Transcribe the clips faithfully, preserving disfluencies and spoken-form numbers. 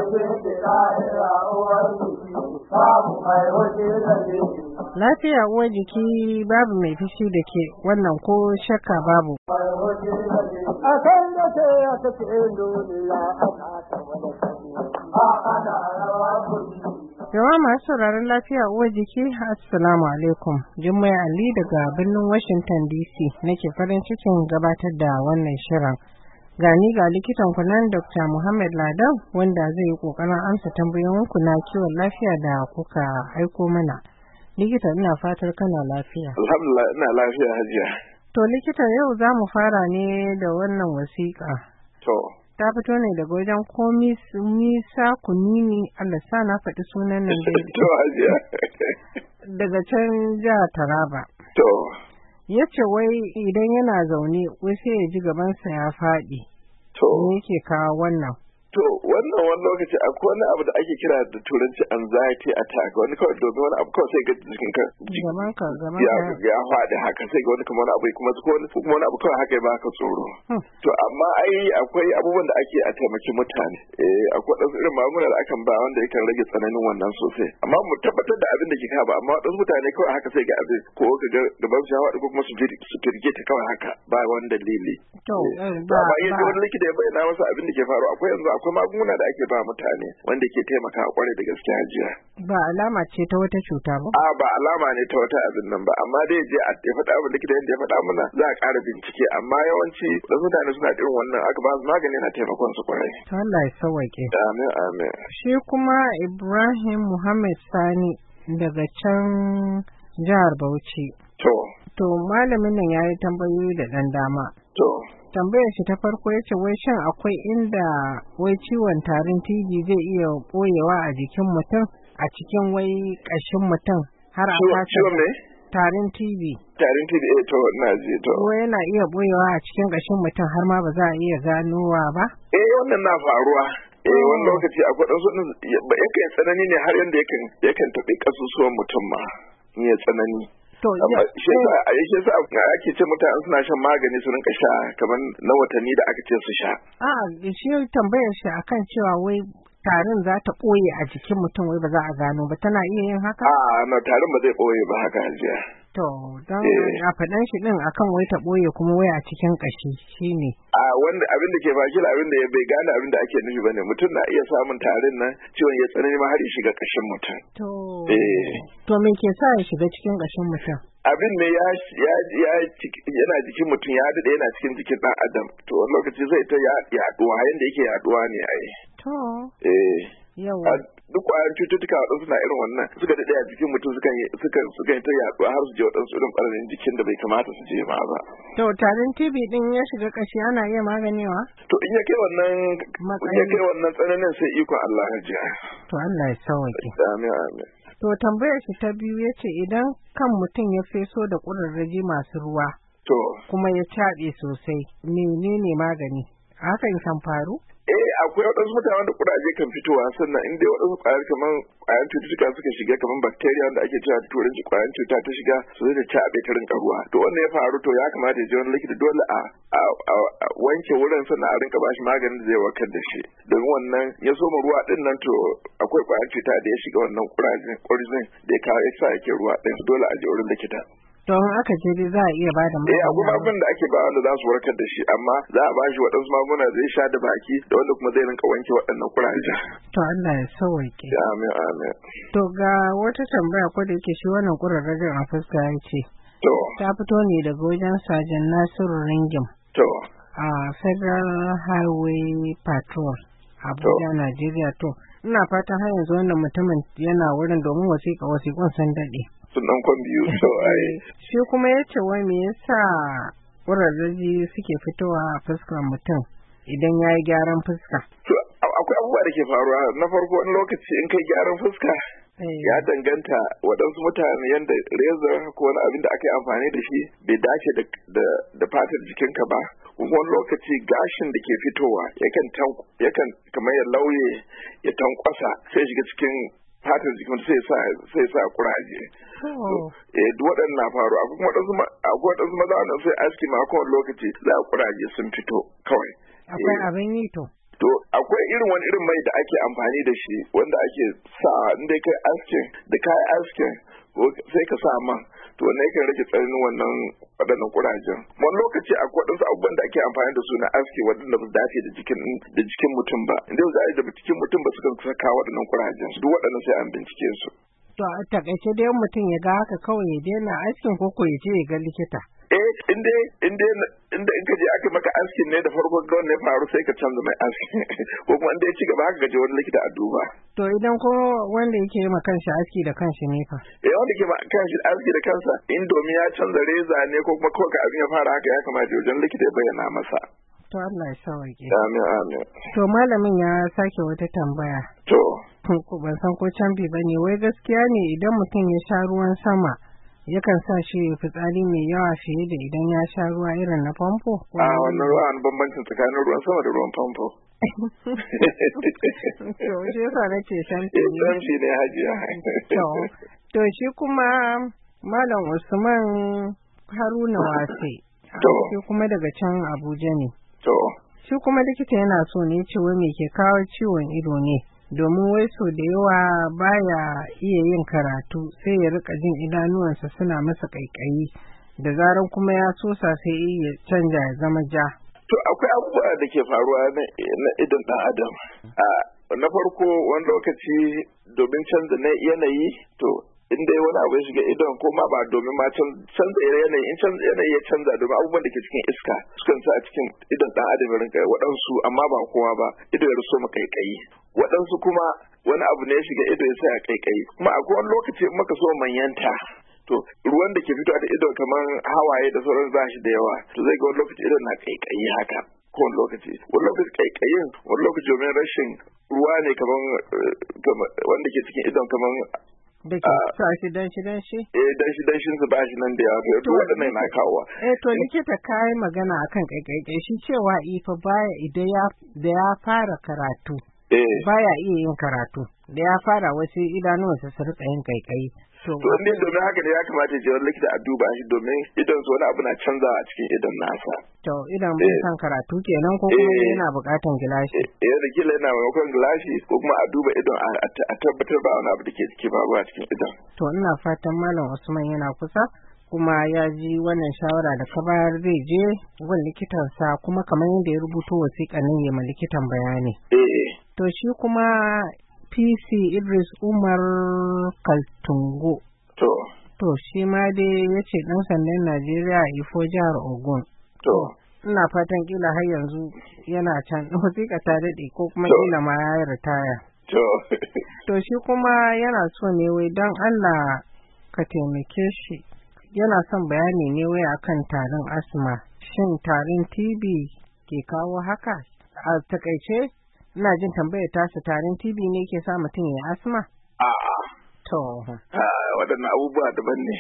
Lafiya uwar jiki babu mai fushi da ke, wannan ko shakka babu. A kan da ke ya take duniya ana ta wani a ana rawa kuri. Yawa masu sauraron lafiya uwar jiki, Assalamu alaikum. Jummai Ali daga birnin Washington D C nake farin cikin gabatar da wannan shirin. Gani ga likitan kunan Doctor Muhammad Ladan wanda zai yi kokarin amsa tambayoyinku na kiwon lafiya da kuka aiko mana. Likita ina fatar kana lafiya. Alhamdulillah ina lafiya hajiya. To likita yau za mu fara ne da wannan wasiƙa. To. Ta fito ne daga wajen komi Misa Kunini, Allah sa na faɗi sunan nan da To hajiya. daga can jihar Taraba. To. Ya ce wai idan yana zaune wai sai ya ji gabansa ya faɗi. To. Me yake kawo wannan? To wannan wani lokaci akwai wani abu da ake kira da turanci anxiety attack, wani kawai domin wani abu kawai sai ga jikin ka Gaban ka, gaban ya ka. ya faɗi haka sai ga wani kamar wani abu kuma ko wani kuma wani abu kawai haka ya baka tsoro. Hmm. To amma ai akwai abubuwan da ake a taimaki mutane. Eh akwai wasu irin magunguna da akan ba wanda yakan rage tsananin wannan sosai. Amma mu tabbatar da abin da ke kawo ba, amma wadansu mutane kawai haka sai ga abin ko ka ga gaban su ya faɗi ko kuma su su firge ta kawai haka ba wani dalili. To, Eh, eh, ba ba ba yanzu ba wani likita ya bayyana masa abin da ke faru akwai yanzu akwai magunguna da ake ba mutane wanda ke taimaka kwarai da gaske hajiya. ba alama ce ta wata cuta ba. A ba alama ne ta wata abin nan ba, amma dai je a ya faɗa abin likita yadda ya faɗa mana za a ƙara bincike, amma yawanci wasu mutane suna irin wannan aka ba su magani na taimakon su kwarai. To Allah ya sauwaƙe. Amin amin. Shi kuma Ibrahim Muhammad Sani daga can jihar Bauchi. To To malamin nan ya yi tambayoyi da ɗan dama. to Tambayar shi ta farko ya ce wai shin akwai inda wai ciwon tarin T B zai iya ɓoyewa a jikin mutum a cikin wai ƙashin mutum har a ciwon kasa ciwon ne? tarin T B. Tarin T B eh to na ji to. Wai yana iya ɓoyewa a cikin ƙashin mutum har ma ba za a iya ganowa ba? Eh wannan na faruwa. Eh wani lokaci akwai ɗan sun yakan tsanani ne har yanda yakan yakan taɓi ƙasusuwan mutum ma in ya tsanani. To amma ya- shi yasa a yake sa ake ce mutane suna shan magani su rinka sha kamar na watanni da aka ce su sha. a shi tambayar shi akan cewa wai tarin za ta ɓoye a jikin mutum wai ba za a gano ba, tana iya yin haka? A na tarin ba zai ɓoye ba haka hajiya. To don Eh. a faɗan shi ɗin akan wai ta ɓoye kuma wai a cikin ƙashi shine. A wanda abin da ke baki abin da ya bai gane abin da ake nufi bane, mutum na iya samun tarin nan ciwon ya tsanani ma har ya shiga ƙashin mutum. To Eh. to me ke sa ya shiga cikin ƙashin mutum? Abin ne ya ya ya ciki- yana jikin mutum ya daɗe yana cikin jikin ɗan adam, to wani lokaci zai ta ya- yaɗuwa yanda yake yaɗuwa ne ai. To Eh. yawa. A duk ƙwayar cututtuka waɗansu na irin wannan suka daɗe a jikin mutum sukan yi sukan sukan yi ta yaɗuwa har su je waɗansu irin ɓarayin jikin da bai kamata su je ma ba. To tarin T B ɗin ya shiga ƙashi ana iya maganewa? To in ya kai wannan in ya kai wannan tsananin sai ikon Allah hajiya. To Allah ya sauwaƙe. Amin amin. To tambayar shi ta biyu ya ce idan kan mutum ya feso da ƙurarraji masu ruwa To kuma ya caɓe sosai menene magani? Hakan kan faru? eh akwai waɗansu mutane da kuraje kan fitowa sannan in dai waɗansu ƙwayar kamar ƙwayar cututtuka suka shiga kamar bacteria wanda ake cewa da turanci ƙwayar cuta ta shiga su zai ta caɓe ta rinka ruwa. To wannan ya faru to ya kamata ya je wani likita dole a a a wanke wurin sannan a rinka bashi maganin da zai warkar da shi. Domin wannan ya soma ruwa din nan to akwai ƙwayar cuta da ya shiga wannan kurajen kurjin da ya kawo ya sa yake ruwa din dole a je wurin likita. Don aka je dai za a iya bada Eh akwai magani. magungunan da ake ba wanda za su warkar da shi amma za a bashi waɗansu magunguna zai sha da baki da wanda kuma zai rinka wanke waɗannan kuraje. To Allah ya sauwaƙe. Amin amin. To ga wata tambaya ko da yake shi wannan ƙurarrajin a fuska ya ce To ta fito ne daga wajen Sajan Nasiru Ringim to a Federal Highway Patrol Abuja, Najeriya. To ina fatan har yanzu wannan mutumin yana wurin domin wasiƙa wasiƙun sun daɗe. sun dan kwan biyu to ai. Shi kuma ya ce wai me yasa ƙurarraji suke fitowa a fuskar mutum idan ya yi gyaran fuska. To a- akwai abubuwa da ke faruwa na farko wani lokaci in kai gyaran fuska ya danganta waɗansu mutane yadda reza ko wani abin da aka yi amfani da shi bai dace da da, da fatar jikinka ba. Wani lokaci gashin da ke fitowa yakan tan- yakan kamar ya lauye ya tankwasa sai shiga cikin fatar jikin sai sa sai sa kuraje. Oh. Eh duk waɗannan na faru akwai kuma waɗansu ma- akwai waɗansu maza wannan sai aski ma kowane lokaci za a kuraje sun fito kawai. Akwai Eh, abin yi to. to akwai irin wani irin mai da ake amfani da shi wanda ake sa inda kai askin da kai askin sai ka sa man to wannan yakan rage tsananin wannan waɗannan kurajen. Wani lokaci akwai waɗansu abubuwan da ake amfani da su na aski waɗanda ba su dace da jikin da jikin mutum ba, inda ba za a yi da jikin mutum ba su kan saka waɗannan kurajen, duk waɗannan sai an bincike su. To a takaice dai mutum ya ga haka kawai ya daina askin ko ko ya je ya ga likita. Eh inda inda inda in ka je aka maka askin ne da farko ga wannan faru sai ka canza mai aski ko kuma inda ya ci gaba haka gaje wani likita a duba. To idan ko wanda yake yi ma kanshi aski da kanshi ne fa? Eh wanda ke ma kanshi aski da kansa in domin ya canza reza ne ko kuma kawai abin ya fara haka ya kamata wajen likita ya bayyana masa. To Allah ya sauke. Amin amin. To malamin ya sake wata tambaya. To. Ban san ko canbi ba ne, wai gaskiya ne idan mutum ya sha ruwan sama yakan sa shi fitsari mai yawa fiye da idan ya sha ruwa irin na famfo? A wannan ruwa an bambancin tsakanin ruwan sama da ruwan famfo. To shi yasa nake shamfi ne. Shamfi ne hajiya. To, to shi kuma Malam Usman Haruna Wase. To. Shi kuma daga can Abuja ne. To. Shi kuma likita yana so ne ce wai me ke kawo ciwon ido ne. Domin wai so da yawa baya iya yin karatu sai ya rika jin idanuwansa suna masa kaikayi da zaran kuma ya sosa sai ya canja ya zama ja. To akwai abubuwa da ke faruwa na idon ɗan adam. Na farko wani lokaci domin canza na yanayi to in dai wani abu ya shiga idon ko ma ba domin ma canza yanayi in canza yanayi ya canza domin abubuwan da ke cikin iska sukan sa a cikin idon ɗan adam ya rinka waɗansu amma ba kowa ba ido ya ruso makaikayi. Waɗansu kuma wani abu ne ya shiga ido ya sa ya kaikayi kuma akwai wani lokaci in maka so manyanta to ruwan da ke fito da ido kamar hawaye da sauran ba shi da yawa to zai ga wani lokaci idon na kaikayi haka ko wani lokaci wani lokaci kaikayin wani lokaci domin rashin ruwa ne kamar wanda ke cikin idon kamar da ke sa shi dan shi dan shi eh dan shi dan shi su ba shi nan da yawa to waɗannan na kawowa eh to likita kai magana akan kaikayi shi cewa ifa baya idan ya da ya fara karatu baya iya yin karatu da ya fara wasu idanuwansa su rika yin kaikayi. To ne domin haka ne ya kamata ya je wani likita a duba shi domin idon su wani abu na canzawa a cikin idon nasa. To idan bai san karatu kenan ko kuma yana buƙatan gilashi. Eh da kila yana maimakon gilashi ko kuma a duba idon a tabbatar ba wani abu da ke ciki ba a cikin idon. To ina fatan Malam Usman yana kusa kuma ya ji wannan shawara da ka bayar zai je gun likitansa kuma kamar yadda ya rubuto wasiƙa nan ya ma likitan bayani. Eh. To shi kuma P C Idris Umar Kaltungo. To. To shi ma dai ya ce ɗan sandan Najeriya a Ifo jihar Ogun. To. Ina fatan kila har yanzu yana can wasiƙa ta daɗe ko kuma kila ma ya ritaya. To. To shi kuma yana so ne wai don Allah ka taimake shi. Yana son bayani ne wai akan tarin asma. Shin tarin T B ke kawo haka? A takaice ina jin tambayar tasa tarin T B ne ke sa mutum ya asma? A'a. To. Waɗannan abubuwa daban ne.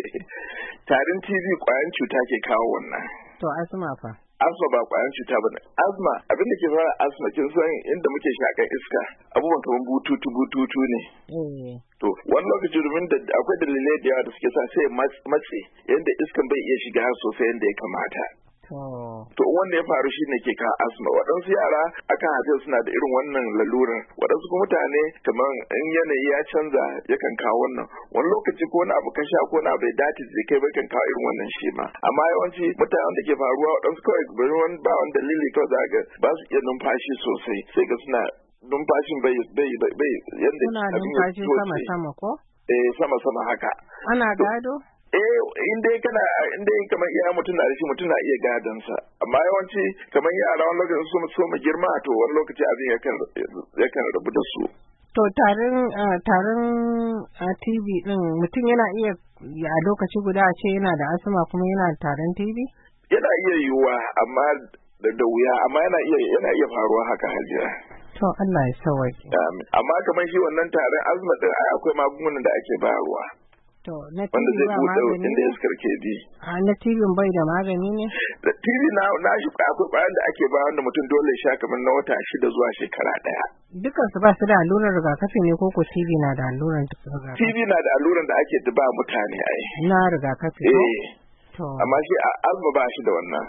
Tarin T B ƙwayan cuta ke kawo wannan. To asma fa? Asma ba ƙwayan cuta ba ne. Asma abin da ke fara asma kin san inda muke shaƙar iska abubuwan kamar bututu bututu ne. To wani lokaci domin da akwai dalilai da yawa da suke sa sai matse yadda iskan bai iya shiga sosai yadda ya kamata. To wanda ya faru shi ne ke kawo asma waɗansu yara akan haife suna da irin wannan lalurar waɗansu kuma mutane kamar in yanayi ya canza yakan kawo wannan wani lokaci ko wani abu ka sha ko wani abu ya dace zai kai bai kan kawo irin wannan shi ma amma yawanci mutanen da ke faruwa waɗansu kawai bari wani ba wani dalili kawai za ga ba su iya numfashi sosai sai ga suna numfashin bai bai bai yanda suna numfashi sama sama ko eh sama sama haka ana gado eh in dai kana in dai kamar iya mutum na da shi mutum na iya gadon sa amma yawanci kamar yara wani lokaci su so mu girma to wani lokaci abin yakan yakan rabu da su to tarin tarin T B din mutum yana iya a lokaci guda a ce yana da asma kuma yana da tarin T B yana iya yiwuwa amma da wuya amma yana iya yana iya faruwa haka hajiya. To Allah ya sauke. Amma kamar shi wannan tarin asma din akwai magungunan da ake bayarwa. To na T V ba magani inda iskar ke bi. A na T V bai da magani ne? Da T V na na shi akwai bayan da ake ba wanda mutum dole ya sha kamar na wata shida zuwa shekara daya. Dukkan su ba su da allurar rigakafi ne ko ko T V na da allurar rigakafi? T V na da allurar da ake ba mutane ai. Na rigakafi ko? Eh. Amma shi asma ba shi da wannan.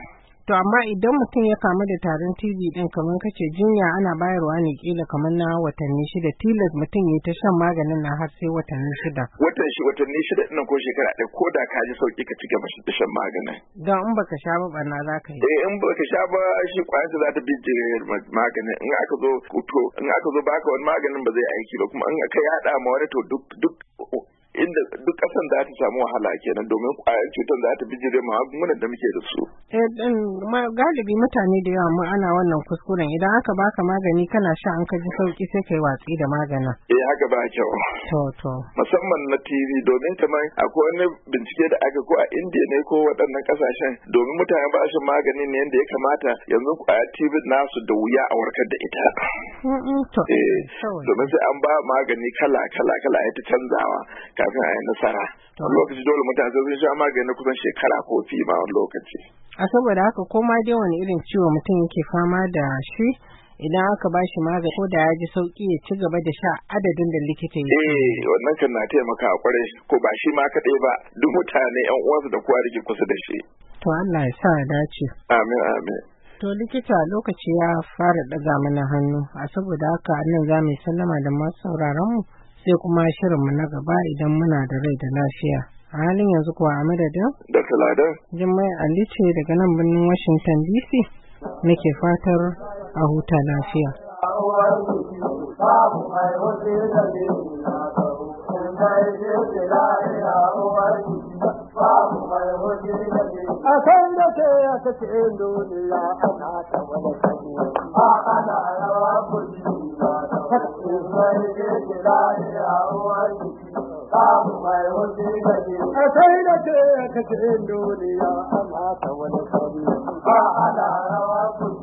To amma idan mutum ya kamu da tarin T B din kamar kace jinya ana bayarwa ne kila kamar na watanni shida tilas mutum ya ta shan maganin na har sai watanni shida. Watan shi watanni shida ɗin ko shekara ɗaya ko da ka ji sauki ka ci gaba da shan maganin. Don in baka sha ba barna za ka yi. Eh in baka sha ba shi kwayar za ta bijire maganin in aka zo to in aka zo baka wani maganin ba zai aiki ba kuma in aka yada ma wani to duk duk inda duk kasan za ta samu wahala kenan domin kwayar cutar za ta bijire magungunan da muke da su. Eh din galibi mutane da yawa mu ana wannan kuskuren idan aka baka magani kana sha an ka ji sauki sai kai watsi da maganin. Eh haka ba kyau. To to. Musamman na T V domin kamar akwai wani bincike da aka ko a India ne ko waɗannan kasashen domin mutane ba shi magani ne yadda ya kamata yanzu kwayar T V nasu da wuya a warkar da ita. To. Eh domin sai an ba magani kala kala kala ya ta canzawa kafin a yi nasara. Wani lokaci dole mutane sun sha magani kusan shekara ko fi ma wani lokaci. A saboda haka ko ma dai wani irin ciwo mutum yake fama da shi idan aka ba shi magani ko da ya ji sauki ya ci gaba da sha adadin da likita ya ce. Eh wannan kan na taimaka kwarai ko ba shi ma kaɗai ba duk mutane yan uwansu da kowa da ke kusa da shi. To Allah ya sa ya dace. Amin amin. To likita lokaci ya fara ɗaga mana hannu a saboda haka nan za mu yi sallama da masu sauraron mu sai kuma shirinmu na gaba idan muna da rai da lafiya. A halin yanzu kuwa a madadin? Da Saladan. Jummai Ali ce daga nan birnin Washington D C nake fatar a huta lafiya. A kan da ke ya kace duniya ana ta wani sani a ana rawa kudi ba ta kace mai ke da ya wani babu mai hoji gaji a kai da ke ya kace duniya ana ta wani sani a ana rawa kudi